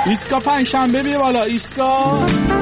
ایسکا پنجشنبه بیا بالا ایسکا.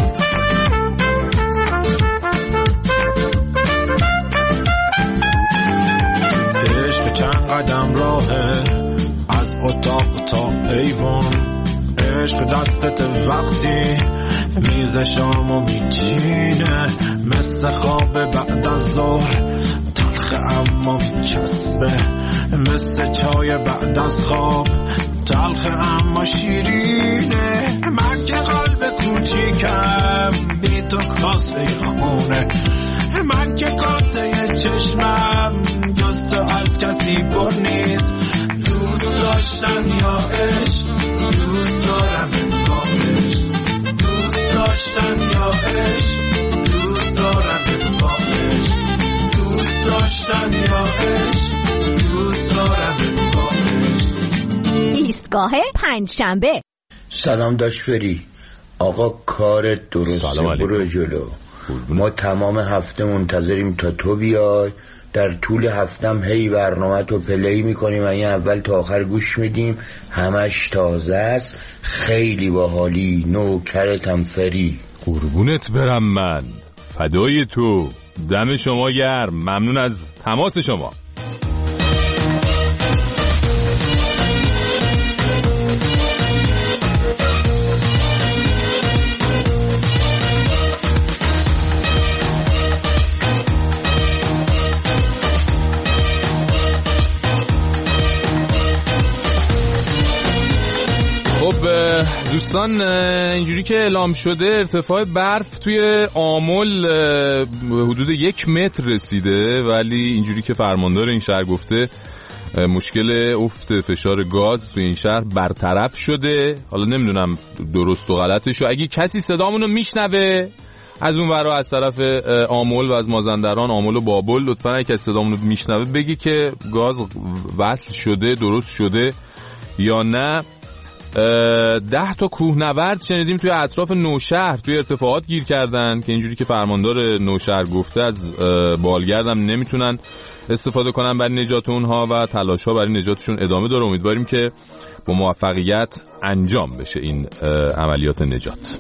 عشق چند قدم راهه از اتاق تا ایوان، عشق دستت وقتی میز شامو میچینه، مثل خواب بعد از ظهر تلخ اما میچسبه، مثل چای بعد از خواب تلخ اما شیرینه. من که قلب کوچیکم بی تو کاسه خونه، من که کاسه چشمم جز تو از کسی پر نیست. دوست داشتن یا عشق، دوست دارم اتفاقش، دوست داشتن یا عشق، دوست دارم اتفاقش، دوست داشتن یا عشق، دوست دارم اتفاقش. ایستگاه پنجشنبه. سلام داشفری آقا، کار درسته، برو جلو. ما تمام هفته منتظریم تا تو بیای، در طول هفتم هی برنامه تو پلی میکنیم، این اول تا آخر گوش میدیم، همش تازه است، خیلی باحالی، نوکرتم فری. قربونت برم، من فدای تو، دم شما گرم، ممنون از تماس شما. دوستان، اینجوری که اعلام شده ارتفاع برف توی آمل حدود 1 متر رسیده، ولی اینجوری که فرماندار این شهر گفته مشکل افت فشار گاز توی این شهر برطرف شده. حالا نمیدونم درست و غلطش، اگه کسی صدامونو میشنوه از اون ورا از طرف آمل و از مازندران، آمل و بابل، لطفاً اگه کسی صدامونو میشنوه بگی که گاز وصل شده، درست شده یا نه. 10 تا کوهنورد شنیدیم توی اطراف نوشهر توی ارتفاعات گیر کردن که اینجوری که فرماندار نوشهر گفته از بالگردم نمیتونن استفاده کنن برای نجات اونها و تلاش‌ها برای نجاتشون ادامه داره. امیدواریم که با موفقیت انجام بشه این عملیات نجات.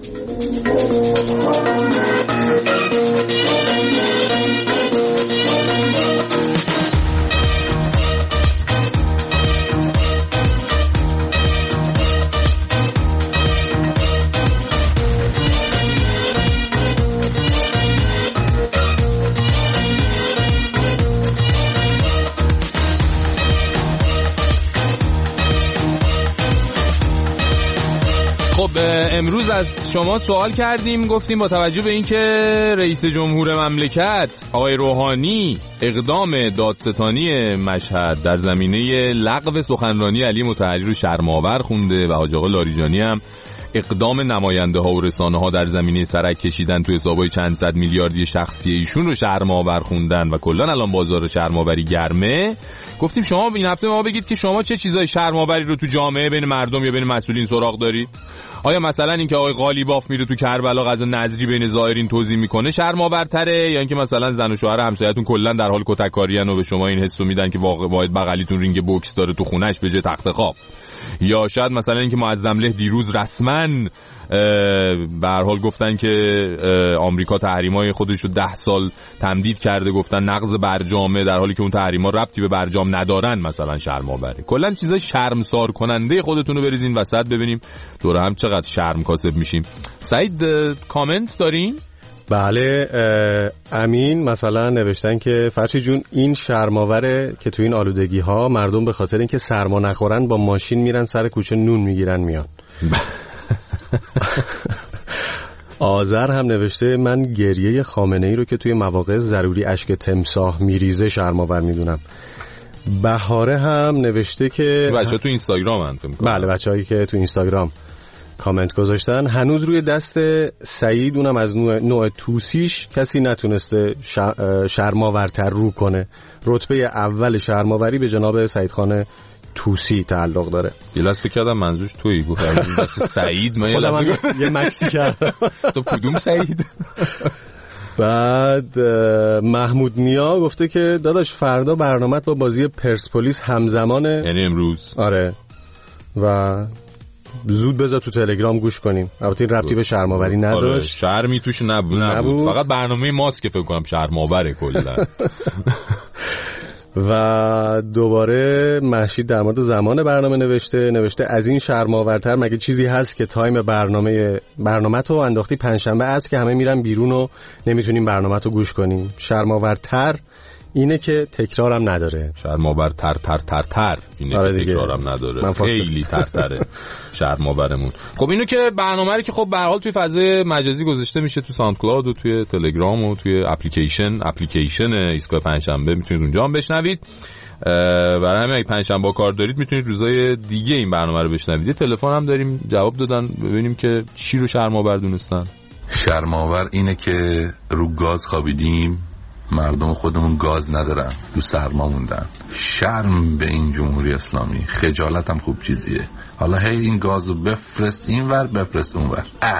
خب امروز از شما سوال کردیم، گفتیم با توجه به اینکه رئیس جمهور مملکت آقای روحانی اقدام دادستانی مشهد در زمینه لغو سخنرانی علی مطهری رو شرم‌آور خونده و حاج آقا لاریجانی هم اقدام نماینده ها و رسانه ها در زمینه سرک کشیدن توی حسابای چند صد میلیاردی شخصی ایشون رو شرم‌آور خوندن و کلا الان بازار شرم‌آوری گرمه، گفتیم شما این هفته ما بگید که شما چه چیزای شرم‌آوری رو تو جامعه بین مردم یا بین مسئولین سراغ دارید. آیا مثلا اینکه آقای قالیباف میره تو کربلا غزا نظری بین زائرین توزیع میکنه شرم‌آورتره، یا اینکه مثلا زن و شوهر همسایه‌تون کلا در حال کتککاریان و به شما این حسو میدن که واقعا بغلیتون رینگ بوکس داره تو خونه‌اش به جای تخت خواب، یا شاید مثلا اینکه معظمله دیروز رسما به هر حال گفتن که آمریکا تحریم‌های خودش رو 10 سال تمدید کرده، گفتن نقض برجامه، در حالی که اون تحریم‌ها ربطی به برجام ندارن، مثلا شرم‌آوره. کلا چیزای شرمسار کننده خودتون رو بریزین وسط ببینیم دور هم چقدر شرم کاسب میشیم. سعید کامنت دارین؟ بله، امین مثلا نوشتن که فرشی جون این شرم‌آوره که تو این آلودگی ها مردم به خاطر اینکه سرما نخورن با ماشین میرن سر کوچه نون میگیرن میان. آذر هم نوشته من گریه خامنه‌ای رو که توی مواقع ضروری اشک تمساح میریزه شرم‌آور میدونم. بهاره هم نوشته که بچه‌ها تو اینستاگرام فکر می‌کنم. بله، بچه‌هایی که تو اینستاگرام کامنت گذاشتن هنوز روی دست سعید، اونم از نوع توسیش کسی نتونسته شرم‌آورتر رو کنه. رتبه اول شرم‌آوری به جناب سعید خان توسی تعلق داره. یه لحظه فکر کردم منظورش تویی، گفتم دست سعید، من یه مکسی کردم. تو کدوم سعید؟ بعد محمود نیا گفته که داداش فردا برنامه‌ت با بازی پرسپولیس همزمانه، یعنی امروز. آره، و زود بذار تو تلگرام گوش کنیم. البته این ربطی به شرم‌آوری نداشت. شرمی توش نبود. فقط برنامه ماست که فکر کنم شرم‌آوره کلا. و دوباره مهشید در مورد زمان برنامه نوشته از این شرم‌آورتر مگه چیزی هست که تایم برنامه تو انداختی پنجشنبه است که همه میرن بیرون و نمیتونیم برنامه تو گوش کنیم. شرم‌آورتر اینه که تکرارم نداره. شرم‌آورتر اینه که تکرارم نداره. خیلی ترتره شرم‌آورمون. خب اینو که برنامه رو که خب به هر حال توی فضای مجازی گذاشته میشه، تو ساوند کلاود و توی تلگرام و توی اپلیکیشن ایستگاه پنجشنبه میتونید اونجا هم بشنوید. برای همین اگه پنجشنبه کار دارید میتونید روزای دیگه این برنامه رو بشنوید. تلفن هم داریم جواب دادن، ببینیم که چی رو شرم‌آور دونستن. شرم‌آور اینه که رو گاز خوابیدیم، مردم خودمون گاز ندارن، تو سرما موندن. شرم به این جمهوری اسلامی. خجالت هم خوب چیزیه. حالا هی این گازو بفرست اینور بفرست اونور.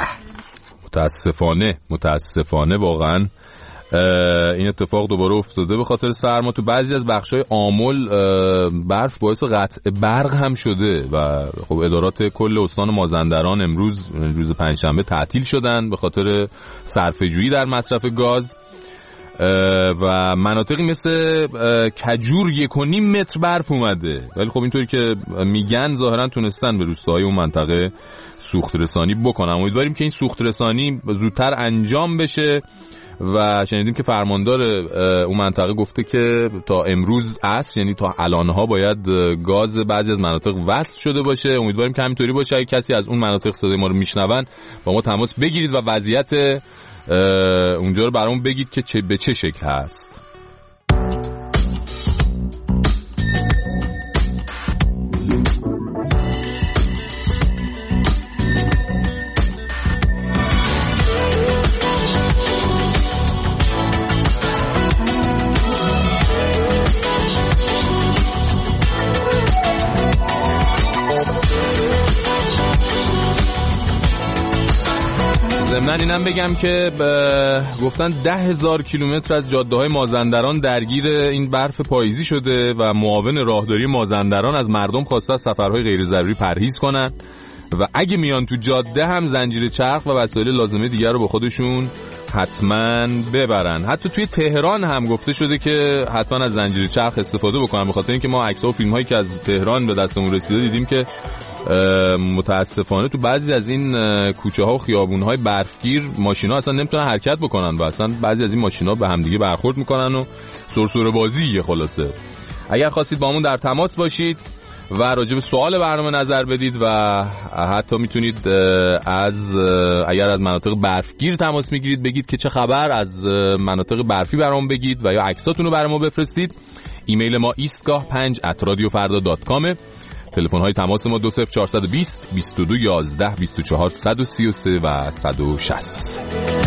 متاسفانه واقعا این اتفاق دوباره افتاده به خاطر سرما. تو بعضی از بخشای آمل برف باعث قطع برق هم شده و خب ادارات کل استان مازندران امروز روز پنجشنبه تعطیل شدن به خاطر صرفه‌جویی در مصرف گاز و مناطقی مثل کجور 1.5 متر برف اومده. ولی خب اینطوری که میگن ظاهرا تونستن به روستاهای اون منطقه سوخت رسانی بکنن. امیدواریم که این سوخت رسانی زودتر انجام بشه و شنیدیم که فرماندار اون منطقه گفته که تا امروز عصر، یعنی تا الانها باید گاز بعضی از مناطق وصل شده باشه. امیدواریم که همینطوری باشه. اگه کسی از اون مناطق صدای ما رو میشنون با ما تماس بگیرید و وضعیت اونجا رو برامون بگید که به چه شکل هست. ضمن اینم بگم که گفتن 10,000 کیلومتر از جاده‌های مازندران درگیر این برف پاییزی شده و معاون راهداری مازندران از مردم خواسته از سفرهای غیر ضروری پرهیز کنن و اگه میان تو جاده هم زنجیر چرخ و وسایل لازمه دیگر رو با خودشون حتما ببرن. حتی توی تهران هم گفته شده که حتما از زنجیر چرخ استفاده بکنن، به خاطر اینکه ما عکس‌ها و فیلم‌هایی که از تهران به دستمون رسیده دیدیم که متاسفانه تو بعضی از این کوچه‌ها و خیابون‌های برفگیر ماشینا اصلا نمیتونن حرکت بکنن و اصلا بعضی از این ماشینا به همدیگه برخورد میکنن و سرسره بازیه. خلاصه اگر خواستید با همون در تماس باشید و راجع به سوال برنامه نظر بدید و حتی میتونید اگر از مناطق برفگیر تماس میگیرید بگید که چه خبر، از مناطق برفی برام بگید و یا عکساتون رو برام بفرستید. ایمیل ما istgah5@radiofarda.com. تلفن های تماس ما 20420 22 11 24 133 و 163.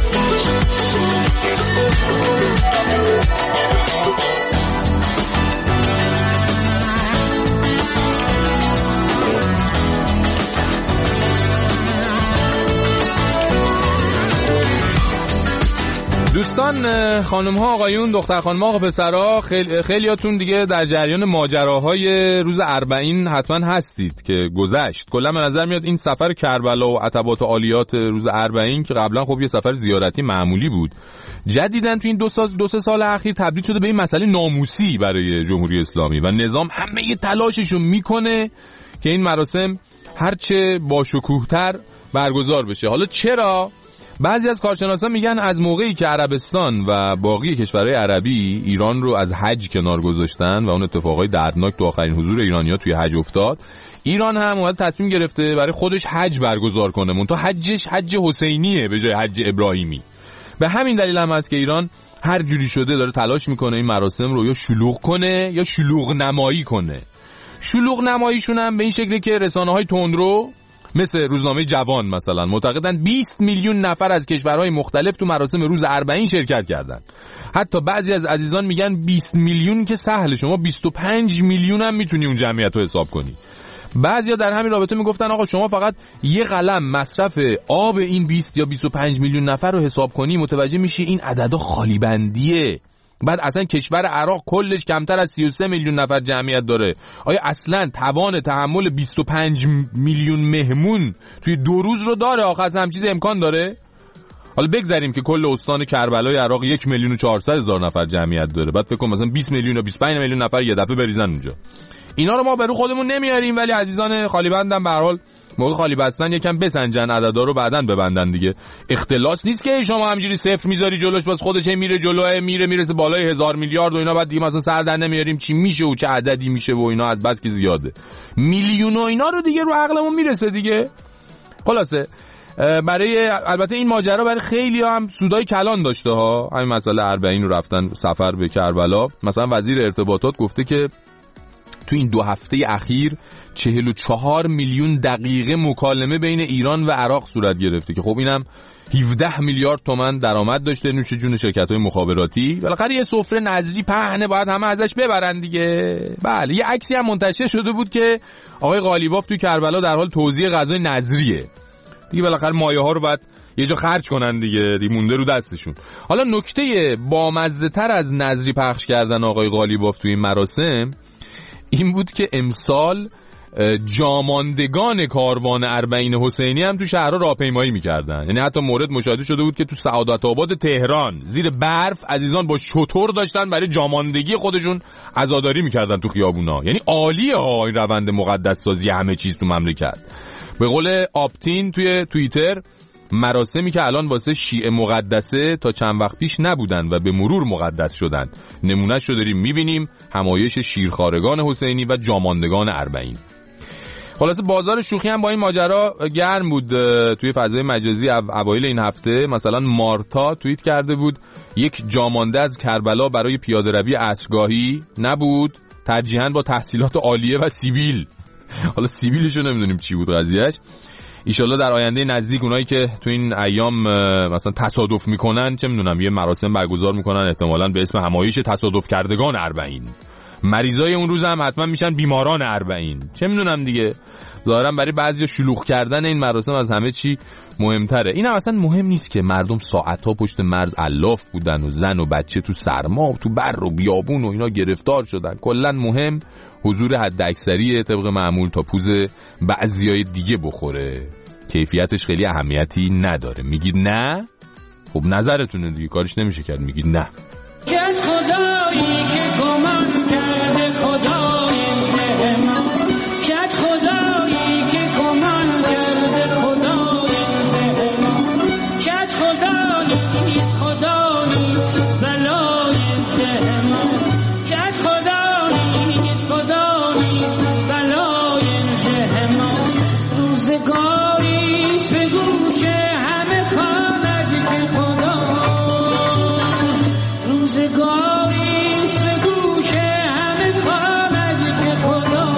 دوستان، خانم ها، آقایون، دختر خانم ها، پسرها، خیلیاتون دیگه در جریان ماجراهای روز اربعین حتما هستید که گذشت. کلا به نظر میاد این سفر کربلا و عتبات و عالیات روز اربعین که قبلا خب یه سفر زیارتی معمولی بود، جدیدن تو این دو سه سال اخیر تبدیل شده به این مسئله ناموسی برای جمهوری اسلامی و نظام همه تلاششو میکنه که این مراسم هرچه باشکوه‌تر برگزار بشه. حالا چرا؟ بعضی از کارشناسان میگن از موقعی که عربستان و باقی کشورهای عربی ایران رو از حج کنار گذاشتن و اون اتفاقای دردناک تو آخرین حضور ایرانی‌ها توی حج افتاد، ایران هم اومد تصمیم گرفته برای خودش حج برگزار کنه، منتها حجش حج حسینیه به جای حج ابراهیمی. به همین دلیل هم هست که ایران هر جوری شده داره تلاش میکنه این مراسم رو یا شلوغ کنه یا شلوغ نمایی کنه. شلوغ نماییشون هم به این شکلی که رسانه‌های تندرو مثل روزنامه جوان مثلا معتقدن 20 میلیون نفر از کشورهای مختلف تو مراسم روز اربعین شرکت کردن. حتی بعضی از عزیزان میگن 20 میلیون که سهل، شما 25 میلیون هم میتونی اون جمعیت رو حساب کنی. بعضیا در همین رابطه میگفتن آقا شما فقط یه قلم مصرف آب این 20 یا 25 میلیون نفر رو حساب کنی متوجه میشی این عددا خالی بندیه. بعد اصلا کشور عراق کلش کمتر از 33 میلیون نفر جمعیت داره. آیا اصلا توان تحمل 25 میلیون مهمون توی 2 روز رو داره؟ آخه اصلا هم چیزی امکان داره؟ حالا بگذاریم که کل استان کربلای عراق 1,400,000 نفر جمعیت داره، بعد فکر کنم مثلا 20 میلیون یا 25 میلیون نفر یه دفعه بریزن اونجا. اینا رو ما به رو خودمون نمیاریم، ولی عزیزان خالی بندم به هر حال موقع خالی بستن یکم بسنجن، عددا رو بعدن ببندن دیگه. اختلاس نیست که شما همینجوری صفر میذاری جلوش باز خودش میره جلوه، میرسه بالای 1000 میلیارد و اینا، بعد دیگه مثلا سر در نمیاریم چی میشه و چه عددی میشه و اینا، از بس که زیاده میلیون و اینا رو دیگه رو عقلمون میرسه دیگه. خلاصه برای البته این ماجرا برای خیلی هم سودای کلان داشته ها. همین مسئله 40 رو رفتن سفر به کربلا، مثلا وزیر ارتباطات گفته که تو این 2 هفته اخیر 44 میلیون دقیقه مکالمه بین ایران و عراق صورت گرفته که خب اینم 17 میلیارد تومان درآمد داشته نوش جون شرکت‌های مخابراتی. بالاخره یه سفره نظری پهنه، باید همه ازش ببرن دیگه. بله یه عکسی هم منتشر شده بود که آقای قالیباف تو کربلا در حال توزیع غذای نظریه دیگه، بالاخره مایه ها رو بعد یه جا خرج کنن دیگه مونده رو دستشون. حالا نکته بامزه تر از نظری پخش کردن آقای قالیباف تو این مراسم این بود که امسال جاماندگان کاروان اربعین حسینی هم تو شهرها راهپیمایی می‌کردن. یعنی حتی مورد مشاهده شده بود که تو سعادت آباد تهران زیر برف عزیزان با شتر داشتن برای جاماندگی خودشون عزاداری می‌کردن تو خیابونا. یعنی عالیه ها این روند مقدس سازی همه چیز تو مملکت. به قول آپتین توی توییتر، مراسمی که الان واسه شیعه مقدسه تا چند وقت پیش نبودن و به مرور مقدس شدن. نمونه‌شو داریم می‌بینیم، همایش شیرخوارگان حسینی و جاماندگان اربعین. خلاصه بازار شوخی هم با این ماجرا گرم بود توی فضای مجازی. اوایل این هفته مثلا مارتا توییت کرده بود یک جامانده از کربلا برای پیاده‌روی عصرگاهی نبود، ترجیحاً با تحصیلات عالیه و سیبیل. حالا سیبیلشو نمیدونیم چی بود قضیهش. ایشالله در آینده نزدیک اونایی که تو این ایام مثلا تصادف میکنن چه میدونم یه مراسم برگزار میکنن احتمالاً به اسم همایش تصادف کردگان اربعین. مریضای اون روز هم حتما میشن بیماران اربعین، چه میدونم دیگه. ظاهرا برای بعضیا شلوغ کردن این مراسم از همه چی مهمتره. این هم اصلا مهم نیست که مردم ساعت‌ها پشت مرز علاف بودن و زن و بچه تو سرما و تو بر و بیابون و اینا گرفتار شدن. کلا مهم حضور حداکثری طبق معمول تا پوز بعضیای دیگه بخوره. کیفیتش خیلی اهمیتی نداره. میگید نه؟ خب نظرتونه دیگه، کارش نمیشه کرد. میگید نه. خدایی که گمان کرده خدای مهمان، کج خدایی که گمان کرده خدای مهمان، کج خدایی خدا نیست بلای دهماست، کج خدایی خدا نیست بلای دهماست. روزگاریست به گوش همه خواند که خدا، روزگاریست به گوش همه خواند که خدا،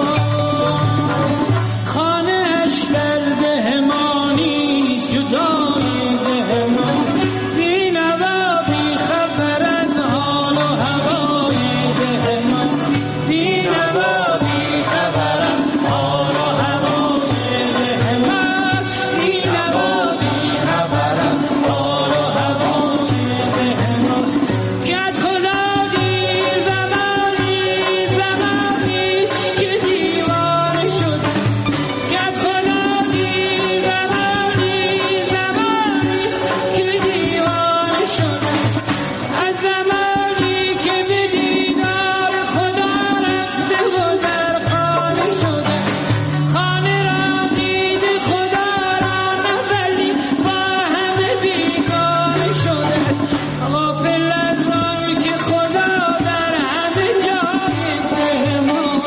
خانه‌اش در دهمانیست جدای دهمان، بی نوا بی خبر از حال و هوای دهمان، بی نوا بی خبر از حال و هوای دهمان، بی نوا بی خبر از حال و هوای دهمان. کج خدایی زمانی زمانی که دیوانه شده، کج خدایی زمانی زمانی که دیوانه شده، از زمانی که به دیدار خدا رفته و در خانه شده، خانه را دیده خدا را نه ولی با همه بیگانه شده است. غافل از آن که خدا در همه جای پنهان،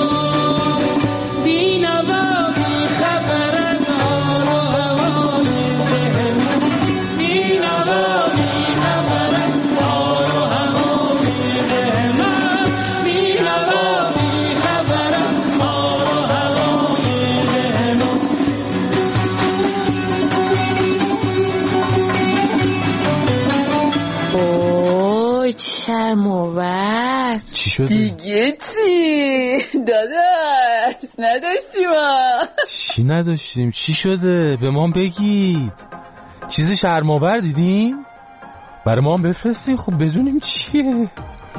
بی نوا بی خبر از حال و هوای دهمان، بی نوا بی خبر از حال و هوای دهمان، بی نوا بی خبر از حال و هوای دهمان. اوه چه شرم‌آور. چی شده؟ دیگه چی؟ داداش نداشتیم ها. چی نداشتیم؟ چی شده؟ به ما بگید. چیز شرم‌آور دیدین؟ برای ما هم بفرستین خب بدونیم چیه.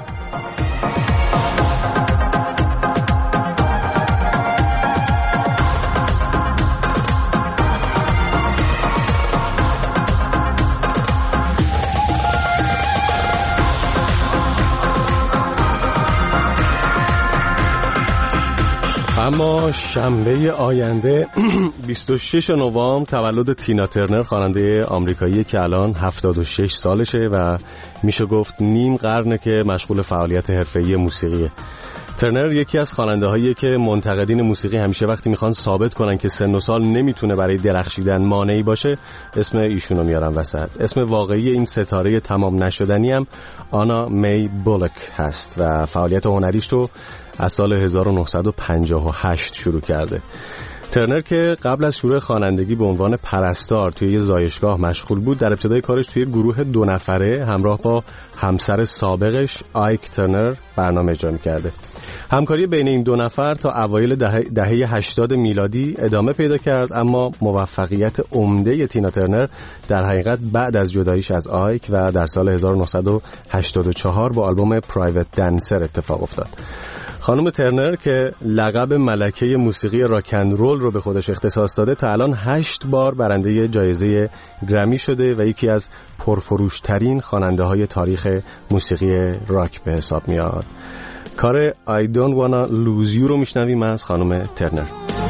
اما شنبه آینده 26 نوامبر تولد تینا ترنر، خواننده آمریکایی که الان 76 سالشه و میشه گفت نیم قرنه که مشغول فعالیت حرفه‌ای موسیقیه. ترنر یکی از خواننده‌هاییه که منتقدین موسیقی همیشه وقتی میخوان ثابت کنن که سن و سال نمیتونه برای درخشیدن مانعی باشه اسم ایشونو میارن وسط. اسم واقعی این ستاره تمام نشدنی هم آنا می بولک هست و فعالیت هنریش رو از سال 1958 شروع کرده. ترنر که قبل از شروع خوانندگی به عنوان پرستار توی یه زایشگاه مشغول بود، در ابتدای کارش توی گروه 2 نفره همراه با همسر سابقش آیک ترنر برنامه اجرا می‌کرده. همکاری بین این 2 نفر تا اوایل دهه 80 میلادی ادامه پیدا کرد، اما موفقیت عمده تینا ترنر در حقیقت بعد از جداییش از آیک و در سال 1984 با آلبوم پرایوت دنسر اتفاق افتاد. خانم ترنر که لقب ملکه موسیقی راکن رول رو به خودش اختصاص داده تا الان 8 بار برنده جایزه گرمی شده و یکی از پرفروشترین خواننده‌های تاریخ موسیقی راک به حساب میاد. کار I Don't Wanna Lose You رو میشنویم از خانم ترنر.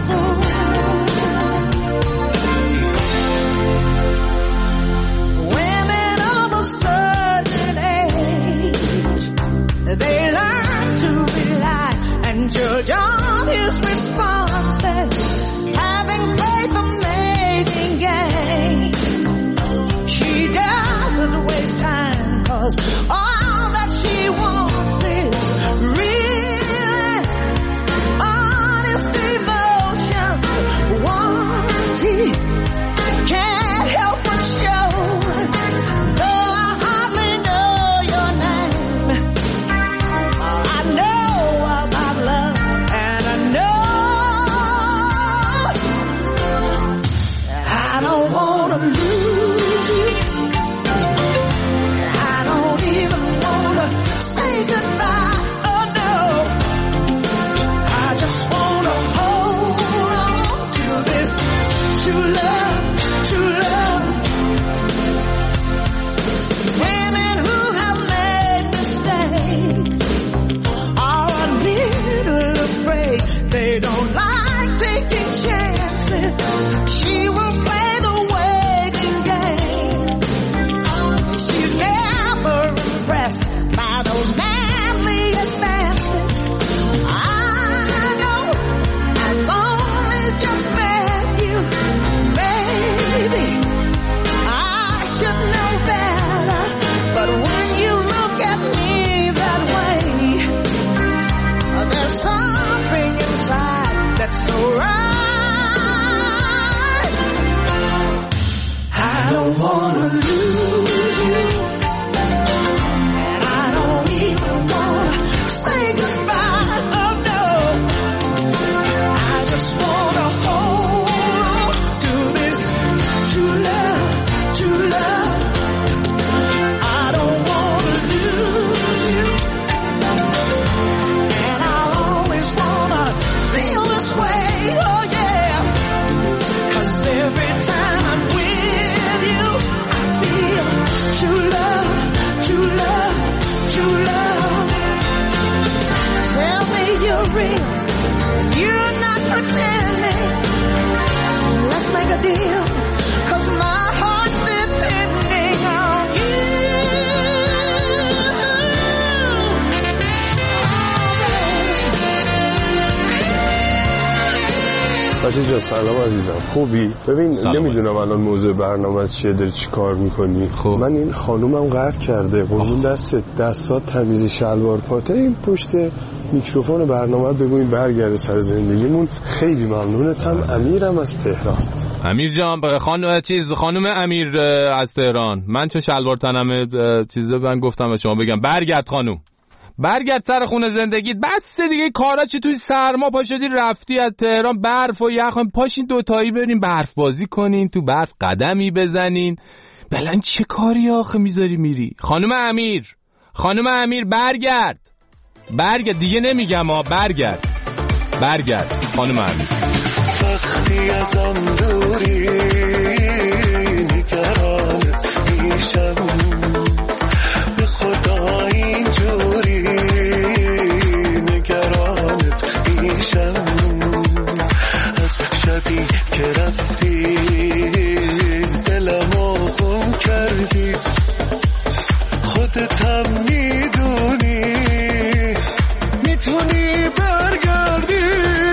John his responses, having played the mating game. She doesn't waste time, 'cause all that she wants is really honest devotion. One he can't help but show, though I hardly know your name. I know about love. They don't like taking chances. She will play the waiting game. She's never impressed by those manly advances. I know I've only just met you, baby. I should know better, but when you look at me that way, there's something that's so right. I don't wanna lose you, and I don't even wanna say goodbye. Oh no, I just wanna hold on to this true love, true love. I don't wanna lose you, and I always wanna feel this way, oh yeah, 'cause every time I'm with you, I feel true love, true love, true love. Tell me you're real, you're not pretending. Let's make a deal, 'cause my heart's depending on you. بچه جا سلام عزیزم، خوبی؟ ببین نمیدونم الان موضوع برنامه چیه، داری چی کار میکنی؟ خوب. من این خانومم قهر کرده، قربون دستات تمیز شلوار پاته، این پشت میکروفون برنامه بگوین برگرده سر زندگیمون. خیلی ممنونتم. امیرم از تهران. امیر جان خانم امیر از تهران، من چه شلوار تنمه چیزه من گفتم به شما بگم برگرد خانوم، برگرد سر خونه زندگیت، بس دیگه کارا چی توی سرما پا شدی رفتی از تهران برف و یخ، پاشین دوتایی بریم برف بازی کنین، تو برف قدمی بزنین، بلند چه کاری آخه میذاری میری؟ خانم امیر برگرد دیگه نمیگم برگرد خانم امیر. وقتی ازم دوری نگرانت میشم، به خدا اینجوری نگرانت میشم، از شبی که رفتی دلمو خون کردی، خودت هم میدونی میتونی برگردی.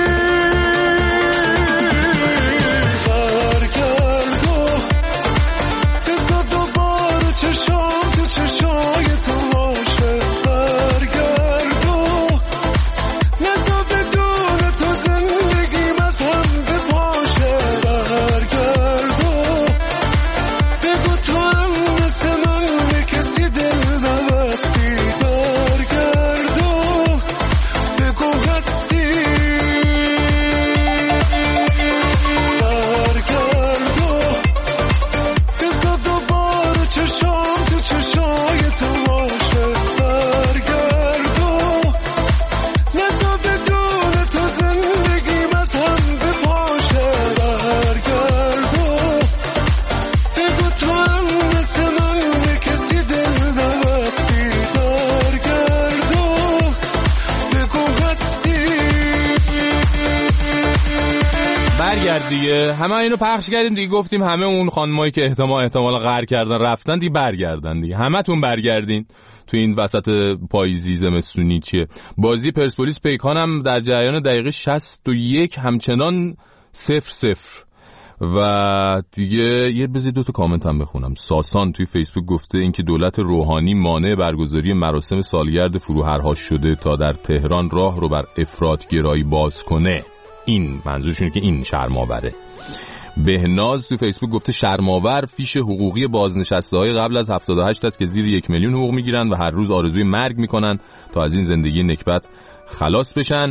دیگه همه اینو پخش کردیم دیگه، گفتیم همه اون خانمایی که احتمال غر کردن رفتن دیگه برگردن دیگه، همتون برگردین تو این وسط پاییزی زمستونی. چیه بازی پرسپولیس پیکان هم در جریان دقیقه 61 همچنان 0-0 و دیگه یه بذید 2 تا کامنت هم بخونم. ساسان توی فیسبوک گفته اینکه دولت روحانی مانع برگزاری مراسم سالگرد فروهرها شده تا در تهران راه رو بر افراط‌گرایی باز کنه. این منظورشونه که این شرم‌آوره. بهناز تو فیسبوک گفته شرم‌آور فیش حقوقی بازنشسته‌های قبل از 78 است که زیر 1 میلیون حقوق میگیرن و هر روز آرزوی مرگ میکنن تا از این زندگی نکبت خلاص بشن.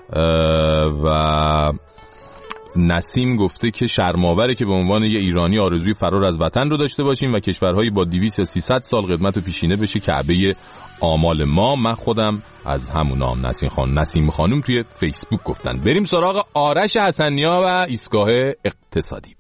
و نسیم گفته که شرم‌آوره که به عنوان یه ایرانی آرزوی فرار از وطن رو داشته باشیم و کشورهایی با 200 یا 300 سال قدمت و پیشینه بشه کعبه آمال ما. من خودم از همونام. نسیم خانم توی فیسبوک گفتن. بریم سراغ آرش حسنیا و ایستگاه اقتصادی.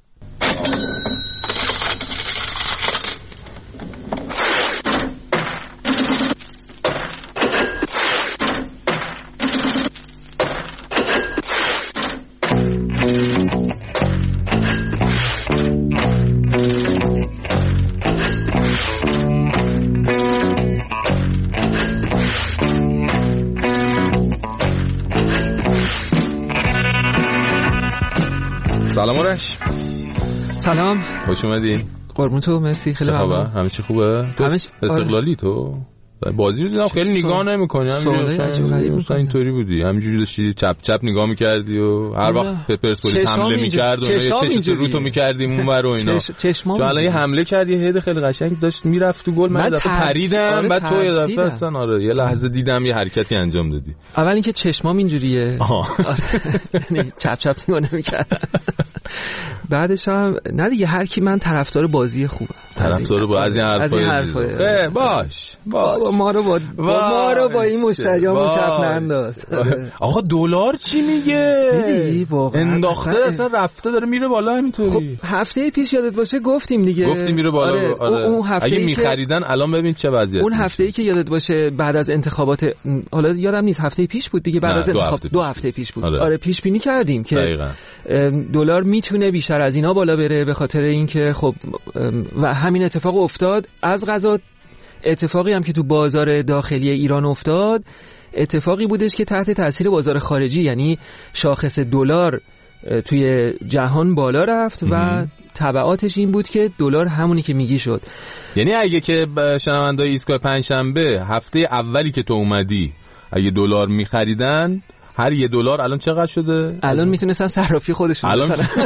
سلام آرش. سلام، خوش اومدی. قربون تو، مرسی. خیلی خوبه. همه چی خوبه؟ استقلالی تو بازی رو دیدم خیلی نگاه نمی‌کنی، همینجوری اینطوری بودی، همینجوری داشتی چپ چپ نگاه می‌کردی و هر وقت پرسپولیس حمله می‌کرد و چشم رو تو می‌کردیم اونور و اینا. چون الان یه حمله کرد، یه هد خیلی قشنگ داشت میرفت تو گل، من دفعه پریدم، بعد تو یه دفعه اصلا آره یه لحظه دیدم یه حرکتی انجام دادی. اول اینکه چشمام اینجوریه، یعنی چپ چپ نگاه نمی‌کردم. بعدش هم نه دیگه، هر کی، من طرفدار بازی خوبه، طرفدار با از این حرفا باش ما رو با این مشتریامون چپ ننداز. آقا دلار چی میگه؟ دیدی واقعا انداخته اصلا رفته داره میره بالا همینطوری. خب هفته پیش یادت باشه گفتیم دیگه، گفتیم میره بالا. آره. اون اگه میخریدن الان ببین چه وضعیتی. اون هفته‌ای که یادت باشه بعد از انتخابات، حالا یادم نیست هفته پیش بود دیگه، بعد از انتخاب 2 هفته پیش بود. آره پیش بینی کردیم که دلار میتونه بیشتر از اینا بالا بره به خاطر اینکه خب و همین اتفاق افتاد. از قضا اتفاقی هم که تو بازار داخلی ایران افتاد اتفاقی بودش که تحت تاثیر بازار خارجی، یعنی شاخص دلار توی جهان بالا رفت و تبعاتش این بود که دلار همونی که میگی شد. یعنی اگه که شنوندای ایستگاه پنجشنبه هفته اولی که تو اومدی اگه دلار میخریدن، هر $1 الان چقدر شده؟ الان میتونستن صرافی خودشون مثلا.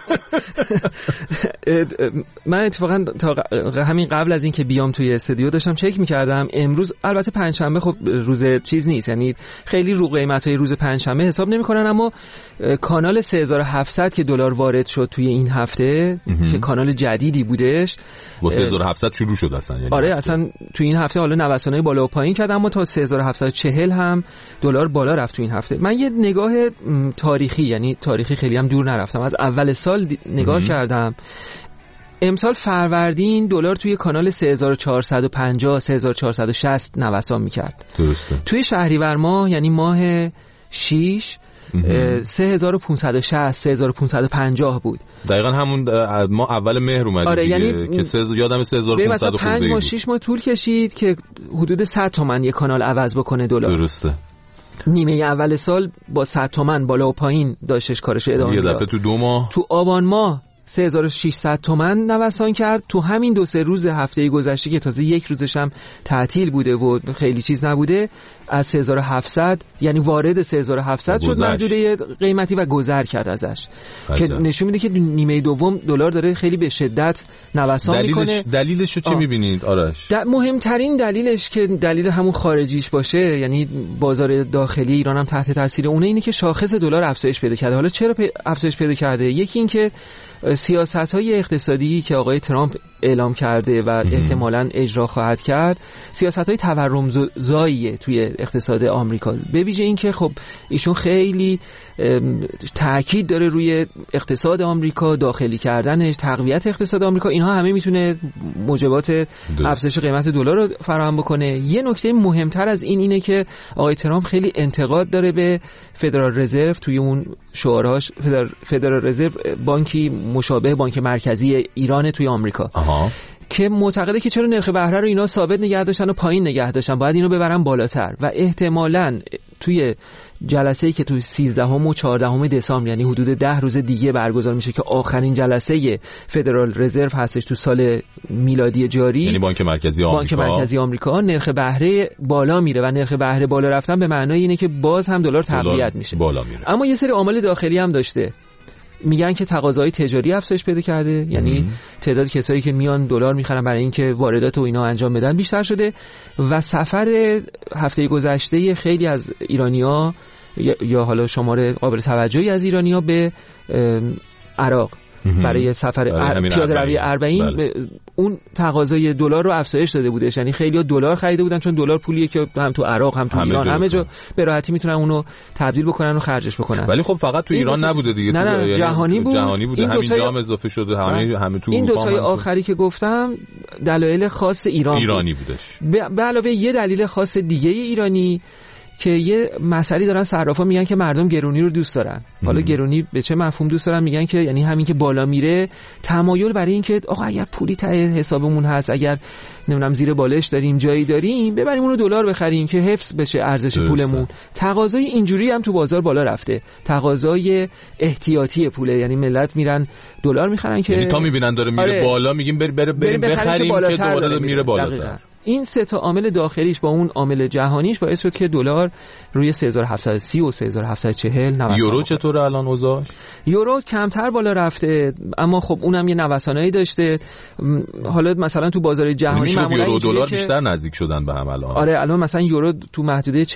من اتفاقا تا همین قبل از این که بیام توی استودیو داشتم چک میکردم. امروز البته پنجشنبه خب روز چیز نیست، یعنی خیلی رو قیمت‌های روز پنجشنبه حساب نمی‌کنن، اما کانال 3700 که دلار وارد شد توی این هفته که کانال جدیدی بودش، با 3700 شروع شد اصلا. یعنی آره اصلا تو این هفته حالا نوسانای بالا و پایین کرد، اما تا 3740 هم دلار بالا رفت تو این هفته. من یه نگاه تاریخی، یعنی تاریخی خیلی هم دور نرفتم، از اول سال نگاه کردم. امسال فروردین دلار توی کانال 3450 3460 نوسان میکرد. درسته. توی شهریور ماه، یعنی ماه 6، 3560 3550 بود. دقیقاً همون ما اول مهر اومدیم. آره دیگه. یعنی که یادم 3500 خورده 5 ماه 6 ماه طول کشید که حدود 100 تومن یه کانال عوض بکنه دلار. درسته. نیمه اول سال با 100 تومن بالا و پایین داشتش کارش ادامه میداد. یه دفعه تو 2 ماه، تو آبان ماه 3600 تومن نوسان کرد. تو همین 2-3 روز هفته گذشته که تازه یک روزش هم تعطیل بوده و خیلی چیز نبوده، از 3700 یعنی وارد 3700 شد محدوده قیمتی و گذر کرد ازش، که نشون میده که نیمه دوم دلار داره خیلی به شدت نوسان میکنه. دلیلش رو چی میبینید آرش؟ مهمترین دلیلش که دلیل همون خارجیش باشه، یعنی بازار داخلی ایران هم تحت تاثیر اونه، اینه که شاخص دلار افزایش پیدا کرده. حالا چرا افزایش پیدا کرده؟ یکی این که سیاست‌های اقتصادی که آقای ترامپ اعلام کرده و احتمالاً اجرا خواهد کرد، سیاست‌های تورم‌زاییه توی اقتصاد آمریکا. به ویژه این که خب ایشون خیلی تاکید داره روی اقتصاد آمریکا، داخلی کردنش، تقویت اقتصاد آمریکا. اینها همه میتونه موجبات افزایش قیمت دلار رو فراهم بکنه. یه نکته مهمتر از این اینه که آقای ترامپ خیلی انتقاد داره به فدرال رزرو. توی اون شعارهاش فدرال رزرو بانکی مشابه بانک مرکزی ایران توی آمریکا، که معتقده که چرا نرخ بهره رو اینا ثابت نگه داشتن و پایین نگه داشتن، باید اینو ببرن بالاتر. و احتمالاً توی جلسه‌ای که توی 13 و 14 دسامبر، یعنی حدود 10 روز دیگه برگزار میشه، که آخرین جلسه فدرال رزرو هستش تو سال میلادی جاری، یعنی بانک مرکزی آمریکا، نرخ بهره بالا میره و نرخ بهره بالا رفتن به معنای اینه که باز هم دلار تقویت میشه، بالا میره. اما یه سری عوامل داخلی هم داشته. میگن که تقاضای تجاری افزایش پیدا کرده، یعنی تعداد کسایی که میان دلار میخرن برای اینکه واردات و اینا انجام بدن بیشتر شده. و سفر هفته گذشته خیلی از ایرانی‌ها یا حالا شمار قابل توجهی از ایرانی‌ها به عراق برای سفر پیاده روی 40 اون تقاضای دلار رو افزایش داده بودش. یعنی خیلی‌ها دلار خریده بودن، چون دلار پولیه که هم تو عراق هم تو ایران همه جا به راحتی میتونن اونو تبدیل بکنن و خرجش بکنن. ولی خب فقط تو ایران نبوده دیگه، نه جهانی بود. همینجا هم اضافه شده، همه تو این دو تای آخری که گفتم دلایل خاص ایرانی بودش. به علاوه یه دلیل خاص دیگه ایرانی که یه مسئله دارن صرافا، میگن که مردم گرونی رو دوست دارن. حالا گرونی به چه مفهوم دوست دارن؟ میگن که یعنی همین که بالا میره، تمایل برای این که آقا اگر پولی ته حسابمون هست، اگر نمیدونم زیر بالش داریم، جایی داریم، ببریم اونو دلار بخریم که حفظ بشه ارزش پولمون. تقاضای اینجوری هم تو بازار بالا رفته، تقاضای احتیاطی پوله، یعنی ملت میرن دلار میخرن که یعنی تا میبینن داره میره بالا، میگیم بریم بخریم که دوباره میره بالاتر. این سه تا عامل داخلیش با اون عامل جهانیش باعث شد که دلار روی 3730 و 3740 نوسان. یورو چطوره الان اوضاعش؟ یورو کمتر بالا رفته، اما خب اونم یه نوسانایی داشته. حالا مثلا تو بازار جهانی معمولا یورو دلار بیشتر نزدیک شدن به هم الان. آره الان مثلا یورو تو محدوده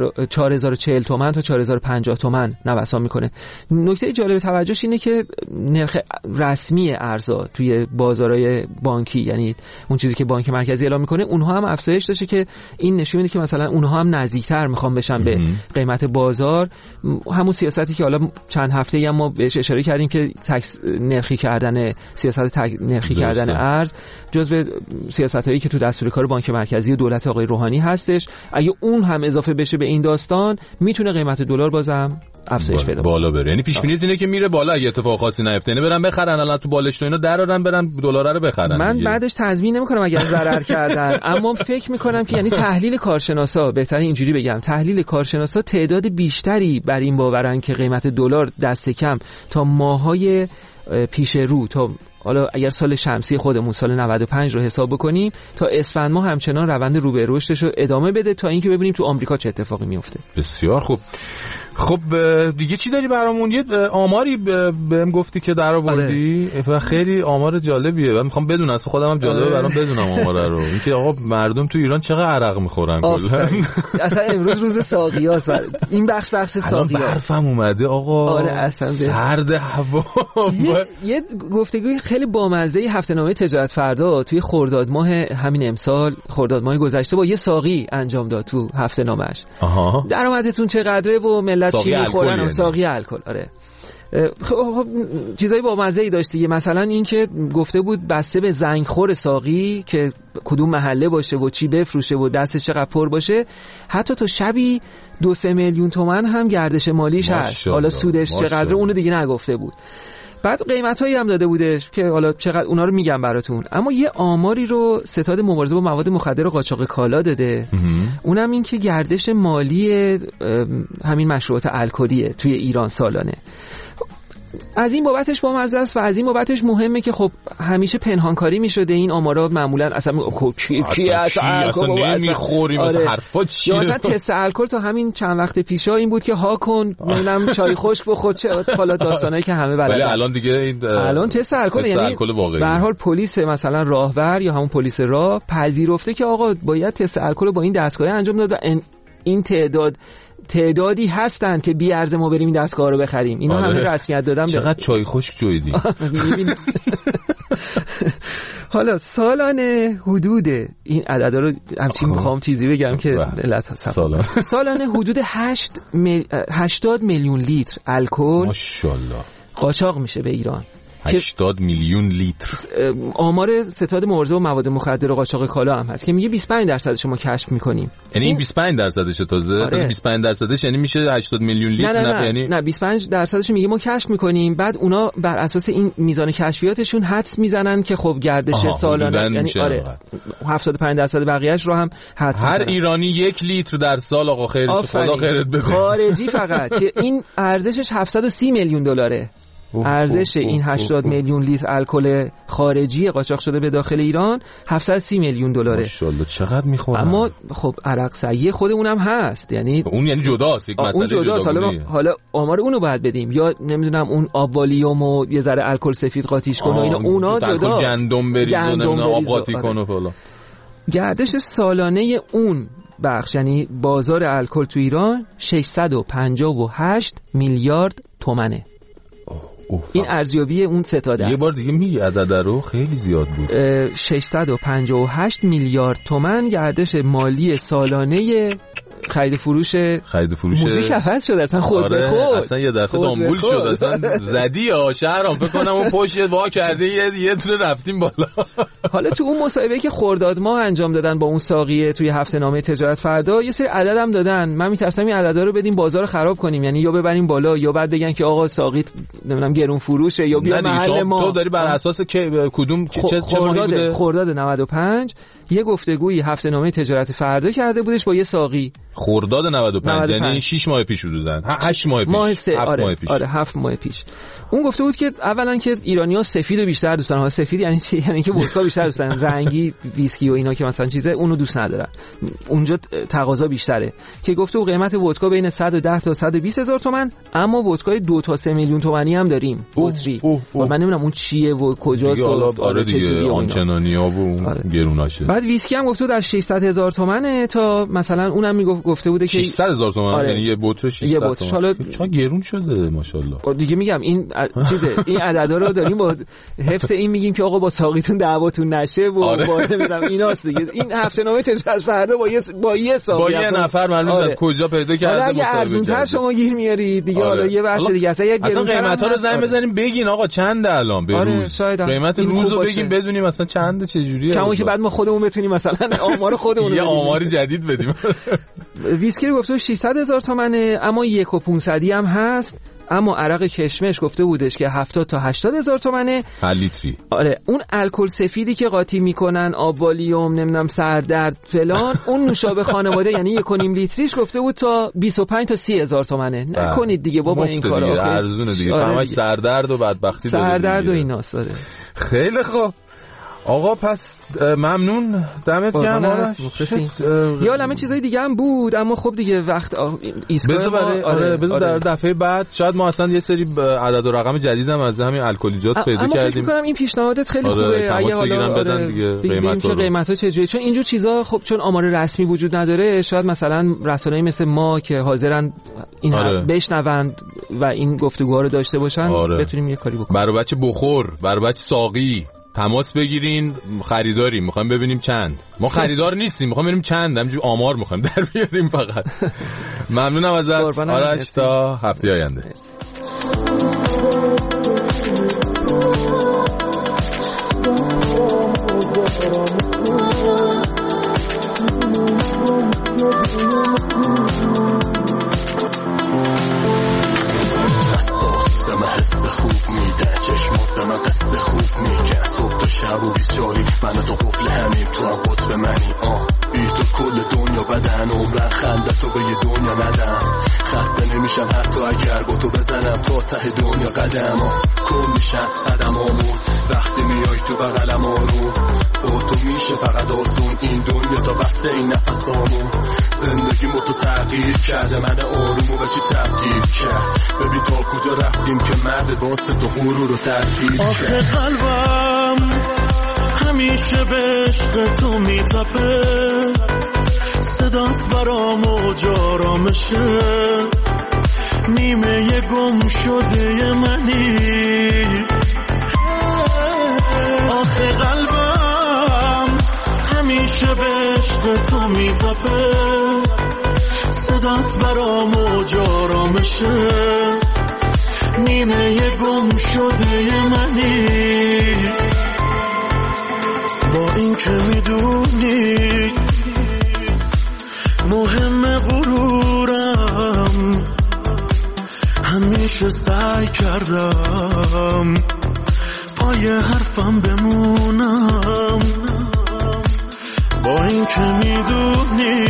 4040 تومان تا 4050 تومان نوسان میکنه. نکته جالب توجهش اینه که نرخ رسمی ارزها توی بازارهای بانکی، یعنی اون چیزی که بانک مرکزی اعلام میکنه، اونها هم افزایش داشته، که این نشون میده که مثلا اونها هم نزدیکتر میخوان بشن به قیمت بازار. همون سیاستی که حالا چند هفته‌ای هم ما بهش اشاره کردیم که تکس نرخی کردن، سیاست نرخی کردن ارز جزو سیاستایی که تو دستور کار بانک مرکزی و دولت آقای روحانی هستش. اگه اون هم اضافه بشه به این داستان، میتونه قیمت دلار بازم افزایش پیدا بالا بره. یعنی پیش بینی اینه که میره بالا اگه اتفاق خاصی نیفته، یعنی برن بخرن الان تو بالشت و اینا درارن برن دلار رو بخرن. من بعدش تضمین نمی‌کنم اگر ضرر کردن، اما فکر می‌کنم که یعنی تحلیل کارشناسا، بهتره اینجوری بگم، تحلیل کارشناسا تعداد بیشتری بر این باورن که قیمت دلار دست کم تا ماهای پیش رو، تا حالا اگر سال شمسی خودمون سال 95 رو حساب بکنیم، تا اسفند ماه همچنان روند رو به رشدش رو ادامه بده تا اینکه ببینیم تو آمریکا چه اتفاقی میفته. بسیار خوب. خب دیگه چی داری برامون؟ یه آماری بهم گفتی که در آوردی و خیلی آمار جالبیه و میخوام بدونم، اصلا خودم هم جالبه برام بدونم آمار رو، اینکه آقا مردم تو ایران چقدر عرق میخورن کلا. اصلا امروز روز ساقیاست، این بخش ساقیه. برفم اومده آقا. آره اصلا سرد هوا. یه گفتگوی خیلی بامزه هفته‌نامه تجارت فردا توی خرداد ماه همین امسال، خرداد ماه گذشته با یه ساقی انجام داد تو هفته‌نامه‌اش. درآمدتون چقدره و ملت چی می‌خورن؟ ساقی الکل. آره خب چیزای با مزه‌ای داشت دیگه، مثلا این که گفته بود بسته به زنگخور ساقی که کدوم محله باشه و چی بفروشه و دستش چقدر پر باشه، حتی تا شبی 2-3 میلیون تومان هم گردش مالیش هست. حالا سودش چقدره اونو دیگه نگفته بود. بعد قیمتایی هم داده بودش که حالا چقدر اونا رو میگم براتون. اما یه آماری رو ستاد مبارزه با مواد مخدر و قاچاق کالا داده، اونم این که گردش مالی همین مشروبات الکلیه توی ایران سالانه. از این بابتش بامزه است و از این بابتش مهمه که خب همیشه پنهانکاری میشده این آمارا، معمولا اصلا کی اصلا نمیخوریم مثلا حرفا چیه، مثلا تست الکل تا همین چند وقت پیشا این بود که ها کن نمیدونم چای خشک بخور، چه حالا داستانایی که همه بلدن. ولی الان دیگه الان تست الکل یعنی به هر حال پلیس مثلا راهور یا همون پلیس راه پذیرفته که آقا باید تست الکل با این دستگاه انجام داد و این تعدادی هستن که بی ارزه ما بریم این دستگاه رو بخریم. اینا همه رسمیت دادم. چقدر چای خشک جویدی. حالا سالانه حدود این عددا رو همچین میخوام چیزی بگم که سالانه حدود 80 میلیون لیتر الکل ماشاءالله قاچاق میشه به ایران. 80 میلیون لیتر. آمار ستاد مبارزه با مواد مخدر و قاچاق کالا هم هست که میگه 25% ما کشف میکنیم. یعنی این 25%شه تازه. آره. 25% یعنی میشه 80 میلیون لیتر. نه یعنی نه 25%ش میگه ما کشف میکنیم، بعد اونا بر اساس این میزان کشفیاتشون حدس میزنن که خب گردش سالانه یعنی آره 75% بقیه‌اش رو هم حدس هر ایرانی 1 لیتر در سال آقا خیرت خدا خیرت بده. خارجی فقط که این ارزشش 730 میلیون دلاره. ارزش این 80 میلیون لیتر الکل خارجی قاچاق شده به داخل ایران 730 میلیون دلاره. ماشاءالله چقدر میخورن. اما خب عرق سعی خودمون هم هست، یعنی اون یعنی جداست، یک مسئله جداست. حالا آمار اونو باید بدیم، یا نمیدونم اون آبوالیوم و یه ذره الکل سفید قاطیش کن و اینا، اونا جداست. گندم بریز و نمیدونم آب قاطی کن و فلان. گردش سالانه اون بخش یعنی بازار الکل تو ایران 658 میلیارد تومانه. این ارزیابی اون ستاده است. یه بار دیگه میگی عدد رو، خیلی زیاد بود. 658 میلیارد تومان گردش مالی سالانه خرید فروش موزیک عوض شد اصلا خود به خود. اصلا یه دفعه دامبول شد اصلا زدی ها شهرام، فکر کنم اون پشت وا کرده یه دونه رفتیم بالا. حالا تو اون مصاحبه که خرداد ماه انجام دادن با اون ساقیه توی هفته‌نامه تجارت فردا یه سری عددم دادن. من میترسم این عددا رو بدیم بازار خراب کنیم، یعنی یا ببریم بالا یا بعد بگن که آقا ساقی نمیدونم گرون فروشه یا بیا محل ما. تو داری بر اساس کدوم چه ماهی بوده؟ خرداد 95 یه گفتگویی هفته‌نامه تجارت فردا کرده بودش با یه ساقی. خرداد 95 یعنی 6 ماه پیش بودن، 8 ماه پیش، 7 ماه پیش. آره 7 ماه پیش. اون گفته بود که اولا که ایرانی‌ها سفیدو بیشتر دوست دارن. سفید یعنی چی؟ یعنی که ودکا بیشتر دوست دارن، رنگی ویسکی و اینا که مثلا چیزه اونو دوست ندارن. اونجا تقاضا بیشتره. که گفته بود قیمت ودکا بین 110 تا 120 هزار تومان، اما ودکای 2 تا 3 میلیون تومانی هم داریم. بطری. من نمیدونم اون چیه و کجاست و آره دیگه آنچنانیا و گروناشه. بعد ویسکی هم گفته بود از 600 هزار تومانه تا مثلا اونم گفته بوده که 600 هزار تومان. آره. یعنی یه بطر 600 تومان. حالا چقدر گرون شده ماشاءالله. دیگه میگم این چیزه، این عددا رو داریم با حفظ این میگیم که آقا با ساقیتون دعواتون نشه و آره. با نمیدونم ایناست دیگه. این هفته‌نامه چه فردا با یه ساقی با یه نفر معلومه از کجا پیدا کرده. اگه ارزون‌تر شما گیر میارید دیگه حالا یه بحث دیگه است. اصلا قیمتا رو زنگ بزنیم بگین آقا چند الان به روز. قیمت روزو بگیم بدونیم مثلا چنده چه جوریه. کما که بعد ما خودمون بتونیم مثلا آمار خودمون یه آمار جدید بدیم. ویسکی رو گفته 600 هزار تومانه، اما 1.5 هم هست. اما عرق کشمش گفته بودش که 70 تا 80 هزار تومانه هر لیتری. آره اون الکل سفیدی که قاطی میکنن، آبوالیوم نمیدونم سردرد فلان، اون نوشابه خانواده یعنی 1.5 لیتریش گفته بود تا 25 تا 30 هزار تومانه. نکنید دیگه بابا این کارا ارزونه دیگه. همش سردرد و بدبختی سردرد و ایناست. خیلی خوب. آقا پس ممنون، دمت گرم. یه عالمه چیزای دیگه هم بود اما خب دیگه وقت ایستگاه بذار در دفعه بعد شاید ما اصلا یه سری عدد و رقم جدید هم از همین الکلیجات پیدا کردیم. فکر می‌کنم این پیشنهادت خیلی خوبه. اگه حالا بدن دیگه قیمتا چجوریه، چون اینجور چیزا خب چون آمار رسمی وجود نداره، شاید مثلا رسانه‌ای مثل ما که حاضرن این بشنوند و این گفتگوها رو داشته باشن بتونیم یه کاری بکنیم. برای بچه بخور، برای بچه ساقی تماس بگیرین، خریداریم، میخوایم ببینیم چند. ما خریدار نیستیم، میخوایم ببینیم چند، همینجوری آمار میخوایم در بیاریم فقط. ممنونم ازت آرش، تا هفته آینده. شب و بیچاری من تو قفل همین تو هم قطب منی بی تو کل دنیا بدن عمرن خنده تو به یه دنیا ندم، خسته نمیشم حتی اگر با تو بزنم تا ته دنیا قدم کن میشن قدم آمون وقتی میای تو بغلم آروم با تو میشه فقط آسون این دنیا تا بسته این نفس آمون زندگی مو تو تغییر کرده من آرومو به چی تبدیل کرد ببین تا کجا رفتیم که مرد واسه تو غرور رو ترکیب کرد. آخه قلبم همیشه به عشق تو میتپه صدات برام موج آرامشه نیمه گم شده منی آخه قلبم همیشه به عشق تو میتپه صدات برام موج آرامشه نیمه گم شده منی با این که میدونی مهم غرورم همیشه سعی کردم پای حرفم بمونم با این که میدونی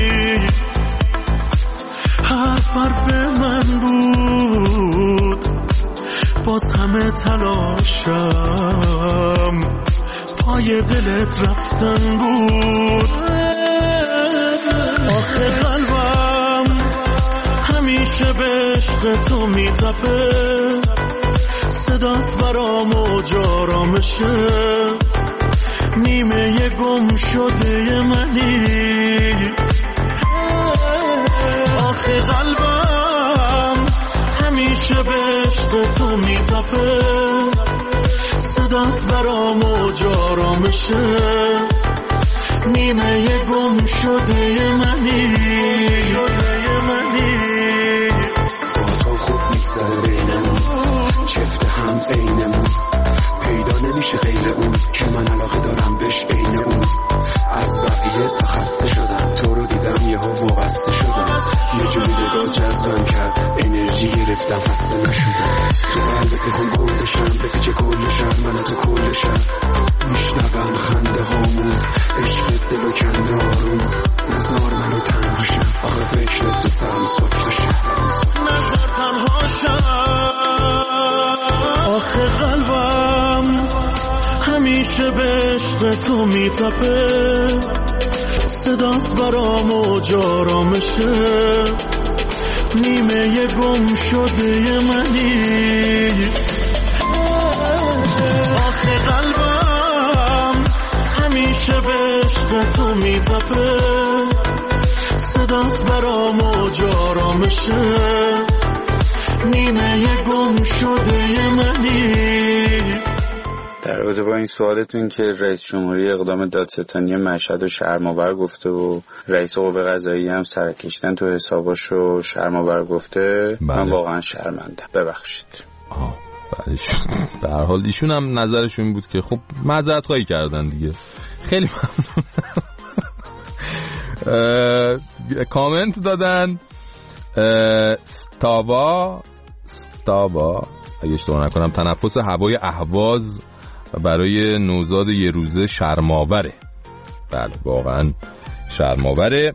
حرف من بود باز همه تلاشم پای دلت رفتن بود آخه قلبم همیشه به عشق تو میتپه صدات برام موج آرامشه نیمه گم شده منی آخه قلبم همیشه به عشق تو میتپه صدات برام موج آرامشه نیمه گم شده منی با تو خوب میگذره بینمون چفت هم عینمون پیدا نمیشه غیر اون که من علاقه دارم بهش عین اون از بقیه تا خسته شدم تو رو دیدم یهو وابسته شدم یه جوری نگاه جذبم کرد انرژی گرفتم خسته نشدم تو قلبت هم بردشم به پیچه کلشم من تو کلشم میشنوم خنده هامون عشق دلو کنده آروم نزار منو تنهاشم آخه فکر تو سرم سکتشم نزار تنهاشم آخه قلبم همیشه به عشق تو میتپه صدات برام موج آرامشه نیمه گم شده منی آخه قلبم همیشه به عشق تو میتپه صدات برام موج آرامشه نیمه گم شده منی. در رابطه با این سوالتون که رئیس جمهوری اقدام دادستانی مشهد و شرم‌آور گفته و رئیس قوه قضاییه هم سرکشتن تو حساباشو شرم‌آور گفته من واقعا شرمندم ببخشید. بله به هر حال ایشون هم نظرشون بود که خب معذرت خواهی کردن دیگه. خیلی ممنون. کامنت دادن ستاوا اگه اشتباه نکنم تنفس هوای اهواز برای نوزاد یه روزه شرم‌آوره. بله واقعا شرم‌آوره.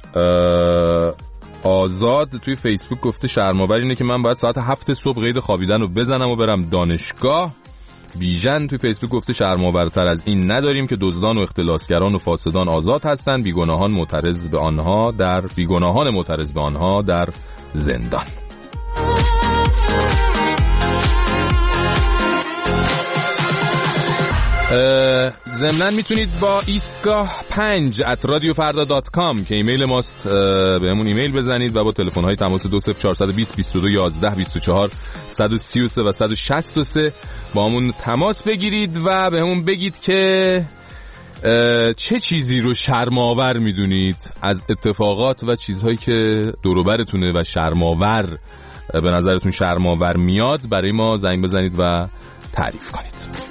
آزاد توی فیسبوک گفته شرم‌آور اینه که من باید ساعت 7 صبح قید خوابیدن رو بزنم و برم دانشگاه ویژن توی فیسبوک گفته شرم‌آورتر از این نداریم که دزدان و اختلاسگران و فاسدان آزاد هستند، بیگناهان معترض به آنها در زندان. ضمناً میتونید با eastgah5@radiofarda.com که ایمیل ماست بهمون ایمیل بزنید و با تلفن‌های تماس 20420 22 11 24 133 و 163 با همون تماس بگیرید و بهمون بگید که چه چیزی رو شرم‌آور میدونید از اتفاقات و چیزهایی که دور و برتونه و شرم‌آور به نظرتون شرم‌آور میاد. برای ما زنگ بزنید و تعریف کنید.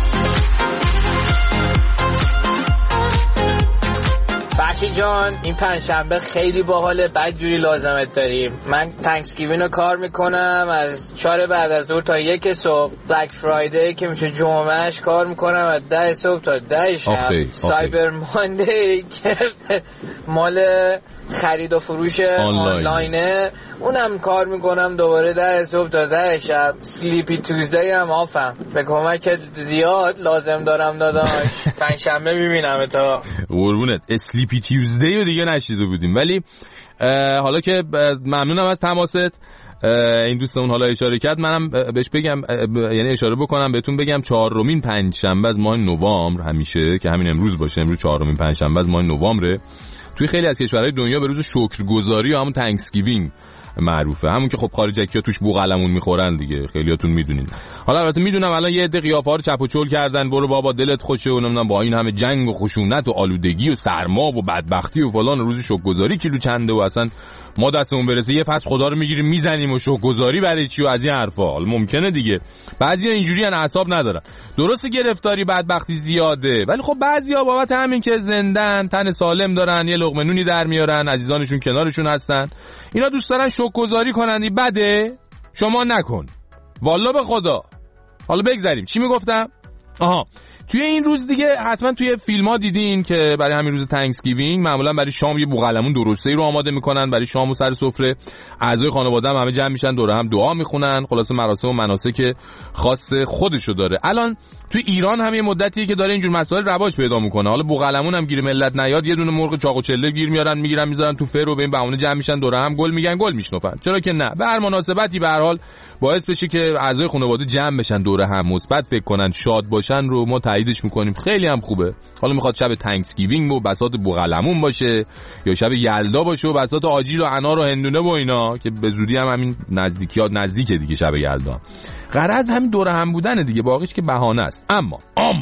بخشی جان، این پنجشنبه خیلی باحاله، بدجوری لازمت داریم. من تانکسگیوین رو کار میکنم از 4 بعد از ظهر تا 1 صبح. بلک فرایدی که میشه جمعهش کار میکنم از 10 صبح تا 10 شب. سایبر ماندی که مال خرید و فروش آنلاینه اونم کار میکنم دوباره 10 صبح تا 10 شب. سلیپی توزدی هم آفم. به کمکت زیاد لازم دارم داداش. پنجشنبه میبینم تا قربونت. اسلیپی تیوزدی رو دیگه نشیده بودیم، ولی حالا که ممنونم از تماست. این دوستمون حالا اشاره کرد، منم بهش بگم، یعنی اشاره بکنم بهتون بگم 4مین پنجشنبه از ماه نوامبر همیشه که همین امروز باشه، امروز 4مین پنجشنبه از ماه نوامبره، توی خیلی از کشورهای دنیا به روز شکرگزاری یا همون تانکسگیوینگ معروفه. همون که خب خارجکی‌ها توش بوقلمون میخورن دیگه، خیلیاتون میدونین. حالا البته میدونم الان یه عده قیافه‌ها رو چپ و چول کردن، برو بابا دلت خوشه و نمیدونم با این همه جنگ و خشونت و آلودگی و سرما و بدبختی و فلان روز شکرگزاری کیلو چنده و اصلا ما دستمون برسه یه فصل خدا رو میگیریم میزنیم و شکرگزاری برای چی و از این حرفا. حالا ممکنه دیگه بعضیا اینجوری ان، اعصاب ندارن. درسته گرفتاری بدبختی زیاده، ولی خب بعضیا بابت همین که زندن، تن سالم دارن، یه لقمه نونی در میارن، عزیزانشون کنارشون هستن، اینا دوست دارن شکرگزاری کنن. بده شما نکن والله به خدا. حالا بگذاریم چی میگفتم. توی این روز دیگه حتما توی فیلم ها دیدین که برای همین روز تانکسگیوینگ معمولا برای شام یه بوقلمون درسته‌ای رو آماده میکنن برای شام و سر سفره. اعضای خانواده هم همه جمع میشن دور هم دعا میخونن. خلاصه مراسم و مناسک خاص خودشو داره. الان توی ایران هم یه مدتیه که داره اینجور مسائل رواج پیدا میکنه. حالا بوقلمون هم گیر ملت نیاد، یه دونه مرغ چاق و چله گیر میارن، میگیرن میذارن تو فر و به این بهونه جمع میشن دور هم گل میگن، گل میشنفن. چرا که نه، به هر مناسبتی به هر حال باعث بشه که اعضای خانواده جمع بشن دور هم، مثبت فکر کنن، شاد باشن رو ما تاییدش میکنیم. خیلی هم خوبه. حالا میخواد شب تانکسگیوینگ و بساط بوقلمون باشه یا شب یلدا باشه و بساط آجیل و انار و هندونه و اینا که به زودی هم همین نزدیکه دیگه شب یلدا. غرض همین دور هم بودن دیگه، باقیش که بهانه است. اما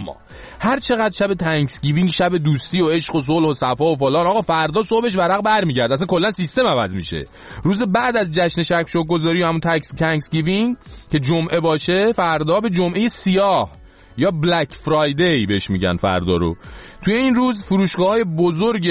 هر چقدر شب تانکسگیوینگ شب دوستی و عشق و صلح و صفا و فلان، آقا فردا صبحش ورق برمیگرده، اصلا کلا سیستم عوض میشه. روز بعد از جشن شکرگزاری همون تانکسگیوینگ که جمعه باشه، فردا به جمعه سیاه یا بلک فرایدی بهش میگن فردا رو. توی این روز فروشگاه‌های بزرگ،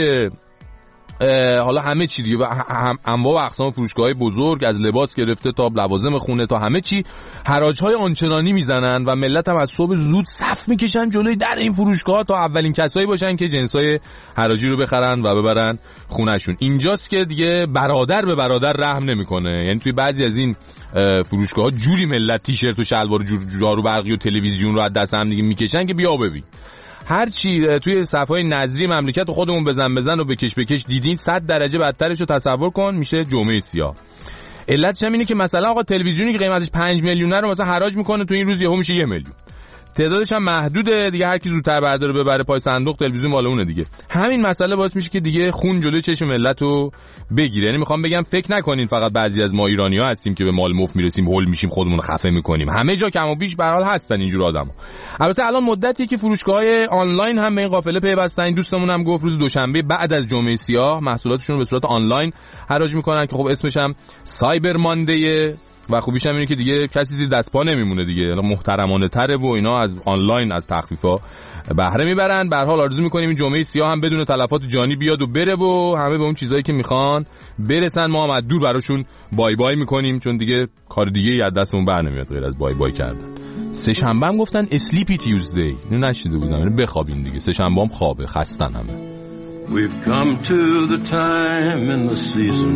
حالا همه چی دیگه، انواع و اقسام فروشگاه‌های بزرگ از لباس گرفته تا لوازم خونه تا همه چی، حراج‌های آنچنانی میزنن و ملت هم از صبح زود صف میکشن جلوی در این فروشگاه تا اولین کسایی باشن که جنسای حراجی رو بخرن و ببرن خونه‌شون. اینجاست که دیگه برادر به برادر رحم نمیکنه. یعنی توی بعضی از این فروشگاه‌ها جوری ملت تیشرت و شلوار و جارو برقی و تلویزیون رو از دست هم دیگه میکشن که بیا ببین. هر چی توی صفحه‌های نظری مملکت خودمون بزن و بکش دیدین 100 درجه بدترش رو تصور کن، میشه جمعه سیاه. علتش هم اینه که مثلا آقا تلویزیونی که قیمتش 5 میلیونه رو مثلا حراج میکنه تو این روز یهو میشه 1 میلیون. تعدادش هم محدوده دیگه، هر کی زودتر برداره ببره پای صندوق تلویزیون مال اونه دیگه. همین مسئله باعث میشه که دیگه خون جلوی چشم ملت رو بگیره. یعنی میخوام بگم فکر نکنین فقط بعضی از ما ایرانی‌ها هستیم که به مال مفت میرسیم هول میشیم خودمون خفه میکنیم. همه جا کم و بیش به هر حال هستن اینجور آدما. البته الان مدتی که فروشگاه‌های آنلاین هم به این قافله پیوستن. این دوستمون هم گفت روز دوشنبه بعد از جمعه سیاه محصولاتشون رو به صورت آنلاین حراج میکنن که خب اسمش هم سایبر ماندیه و خوبیش هم اینه که دیگه کسی زیر دست پا نمیمونه دیگه، محترمانه تره و اینا از آنلاین از تخفیفا بهره میبرن. به هر حال آرزو میکنیم این جمعه سیاه هم بدون تلفات جانی بیاد و بره و همه به اون چیزایی که میخوان برسن. ما هم از دور براشون بای بای میکنیم چون دیگه کار دیگه از دستمون بر نمیاد غیر از بای بای کردن. سه شنبه هم گفتن اسلیپی تیوزدی، اینو نشیده بودم، یعنی بخوابین دیگه. سه شنبه هم خوابه، خستن همه. We've come to the time in the season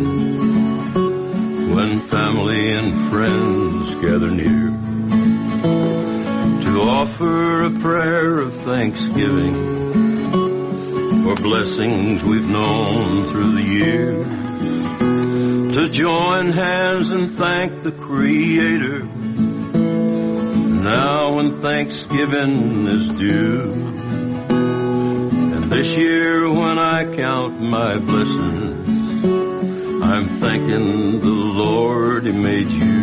when family and friends gather near to offer a prayer of thanksgiving for blessings we've known through the years, to join hands and thank the Creator now when Thanksgiving is due. And this year when I count my blessings, I'm thanking the Lord He made you.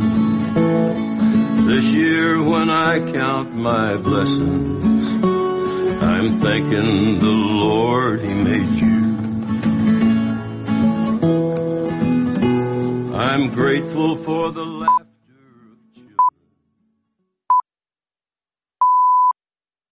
This year when I count my blessings, I'm thanking the Lord He made you. I'm grateful for the laughter.